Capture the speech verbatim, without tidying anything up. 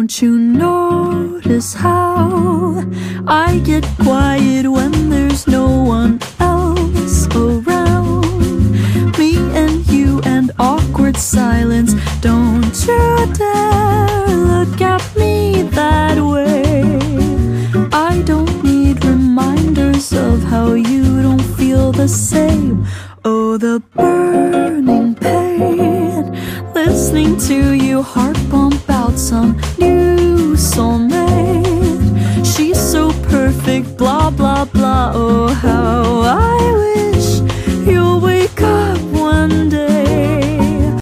Don't you notice how I get quiet when there's no one else around? Me and you and awkward silence. Don't you dare look at me that way. I don't need reminders of how you don't feel the same. Oh, the burning pain, listening to you heart bump out some new soulmate. She's so perfect, blah blah